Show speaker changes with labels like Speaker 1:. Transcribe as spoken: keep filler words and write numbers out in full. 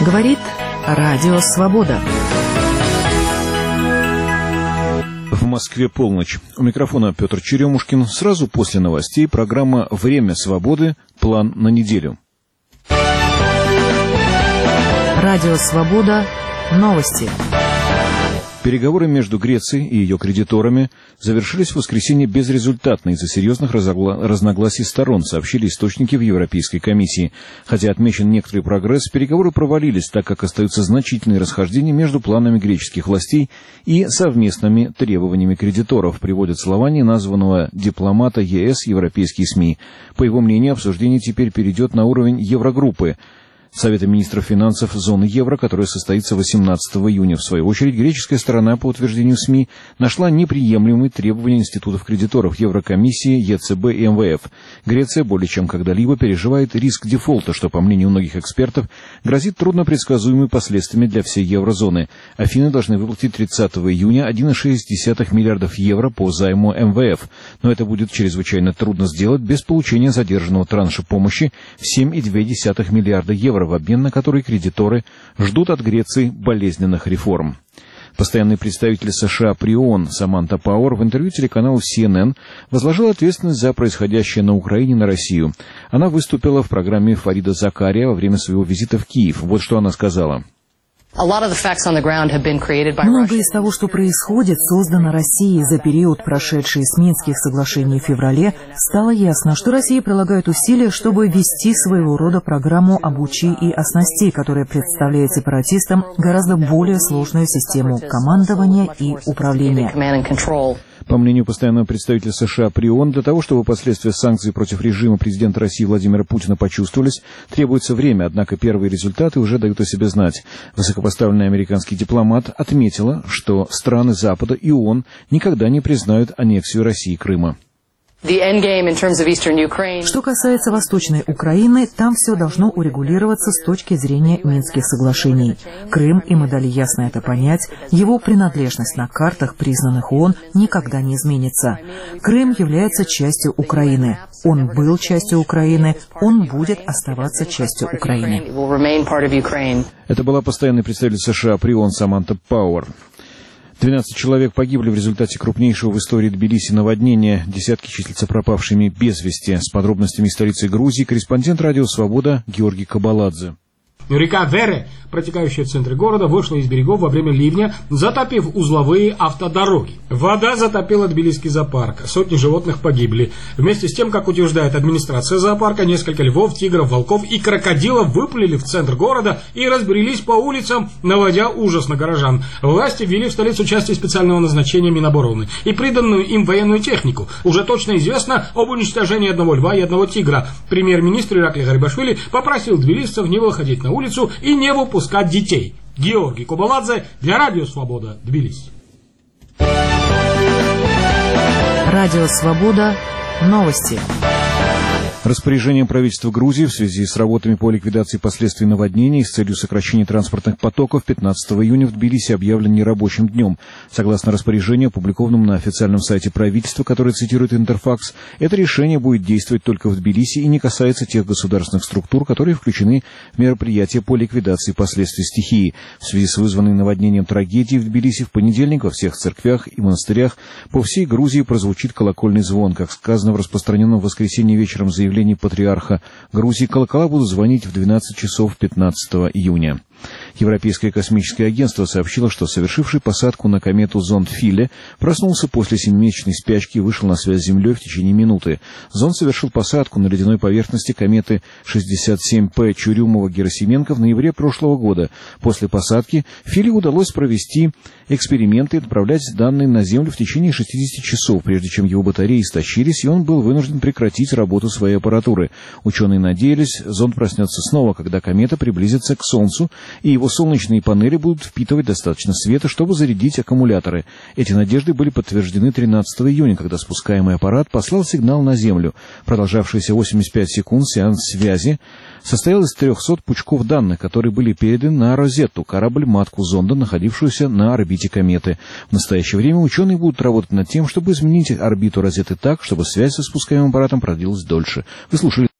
Speaker 1: Говорит Радио Свобода.
Speaker 2: В Москве полночь. У микрофона Петр Черемушкин. Сразу после новостей программа «Время свободы. План на неделю».
Speaker 1: Радио Свобода. Новости.
Speaker 2: Переговоры между Грецией и ее кредиторами завершились в воскресенье безрезультатно из-за серьезных разогла... разногласий сторон, сообщили источники в Европейской комиссии. Хотя отмечен некоторый прогресс, переговоры провалились, так как остаются значительные расхождения между планами греческих властей и совместными требованиями кредиторов, приводят слова названного дипломата ЕС европейские СМИ. По его мнению, обсуждение теперь перейдет на уровень Еврогруппы, Совета министров финансов зоны евро, которая состоится восемнадцатого июня. В свою очередь, греческая сторона, по утверждению СМИ, нашла неприемлемые требования институтов кредиторов Еврокомиссии, ЕЦБ и МВФ. Греция более чем когда-либо переживает риск дефолта, что, по мнению многих экспертов, грозит труднопредсказуемыми последствиями для всей еврозоны. Афины должны выплатить тридцатого июня один целых шесть десятых миллиардов евро по займу МВФ, но это будет чрезвычайно трудно сделать без получения задержанного транша помощи в семь целых две десятых миллиарда евро, в обмен на который кредиторы ждут от Греции болезненных реформ. Постоянный представитель США при ООН Саманта Пауэр в интервью телеканалу Си Эн Эн возложила ответственность за происходящее на Украине на Россию. Она выступила в программе Фарида Закария во время своего визита в Киев. Вот что она сказала.
Speaker 3: Многое
Speaker 1: из того, что происходит, создано Россией за период, прошедший с Минских соглашений в феврале, стало ясно, что Россия прилагает усилия, чтобы вести своего рода программу «Обучи и оснасти», которая представляет сепаратистам гораздо более сложную систему командования и управления.
Speaker 2: По мнению постоянного представителя США при ООН, для того, чтобы последствия санкций против режима президента России Владимира Путина почувствовались, требуется время, однако первые результаты уже дают о себе знать. Высокопоставленный американский дипломат отметила, что страны Запада и ООН никогда не признают аннексию России Крыма.
Speaker 1: Что касается Восточной Украины, там все должно урегулироваться с точки зрения Минских соглашений. Крым, и мы дали ясно это понять, его принадлежность на картах, признанных ООН, никогда не изменится. Крым является частью Украины. Он был частью Украины, он будет оставаться частью Украины.
Speaker 2: Это была постоянный представитель США при ООН Саманта Пауэр. двенадцать человек погибли в результате крупнейшего в истории Тбилиси наводнения. Десятки числятся пропавшими без вести. С подробностями из столицы Грузии корреспондент Радио Свобода Георгий Кабаладзе.
Speaker 4: Река Вере, протекающая в центре города, вышла из берегов во время ливня, затопив узловые автодороги. Вода затопила Тбилисский зоопарк. Сотни животных погибли. Вместе с тем, как утверждает администрация зоопарка, несколько львов, тигров, волков и крокодилов выплыли в центр города и разбрелись по улицам, наводя ужас на горожан. Власти ввели в столицу части специального назначения Минобороны и приданную им военную технику. Уже точно известно об уничтожении одного льва и одного тигра. Премьер-министр Ираклий Гарибашвили попросил тбилисцев не выходить на улицу и не выпускать детей. Георгий Кабаладзе для Радио Свобода, Тбилиси.
Speaker 1: Радио Свобода. Новости.
Speaker 2: Распоряжением правительства Грузии в связи с работами по ликвидации последствий наводнений с целью сокращения транспортных потоков пятнадцатого июня в Тбилиси объявлен нерабочим днем. Согласно распоряжению, опубликованному на официальном сайте правительства, который цитирует Интерфакс, это решение будет действовать только в Тбилиси и не касается тех государственных структур, которые включены в мероприятия по ликвидации последствий стихии. В связи с вызванной наводнением трагедией в Тбилиси в понедельник во всех церквях и монастырях по всей Грузии прозвучит колокольный звон. Как сказано в распространенном в воскресенье вечером заявлении патриарха Грузии, колокола будут звонить в двенадцать часов пятнадцатого июня. Европейское космическое агентство сообщило, что совершивший посадку на комету зонд Филе проснулся после семимесячной спячки и вышел на связь с Землей в течение минуты. Зонд совершил посадку на ледяной поверхности кометы шестьдесят семь П Чурюмова-Герасименко в ноябре прошлого года. После посадки Филе удалось провести эксперименты и отправлять данные на Землю в течение шестидесяти часов, прежде чем его батареи истощились, и он был вынужден прекратить работу своей аппаратуры. Ученые надеялись, зонд проснется снова, когда комета приблизится к Солнцу, и его солнечные панели будут впитывать достаточно света, чтобы зарядить аккумуляторы. Эти надежды были подтверждены тринадцатого июня, когда спускаемый аппарат послал сигнал на Землю. Продолжавшийся восемьдесят пять секунд сеанс связи состоял из трехсот пучков данных, которые были переданы на Розетту, корабль-матку зонда, находившуюся на орбите кометы. В настоящее время ученые будут работать над тем, чтобы изменить орбиту Розетты так, чтобы связь со спускаемым аппаратом продлилась дольше. Вы слушали